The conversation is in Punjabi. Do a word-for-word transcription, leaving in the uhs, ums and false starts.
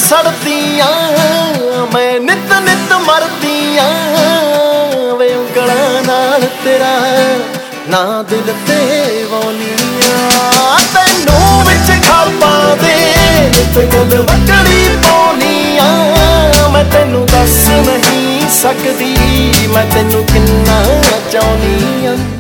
ਸੜਦੀਆਂ ਮੈਂ ਨਿਤ ਨਿਤ ਮਰਦੀਆਂ ਵੇ ਉਂਗਲਾਂ ਨਾਲ ਤੇਰਾ ਨਾ ਦਿਲ ਤੇ ਵਾਉਣੀਆਂ ਤੈਨੂੰ ਵਿੱਚ ਖਾਪਾਂ ਦੇ ਤੇ ਗੱਲ ਵਕੜੀ ਪਾਉਣੀਆਂ ਮੈਂ ਤੈਨੂੰ ਦੱਸ ਨਹੀਂ ਸਕਦੀ ਮੈਂ ਤੈਨੂੰ ਕਿੰਨਾ ਚਾਹੁੰਦੀ ਆਂ।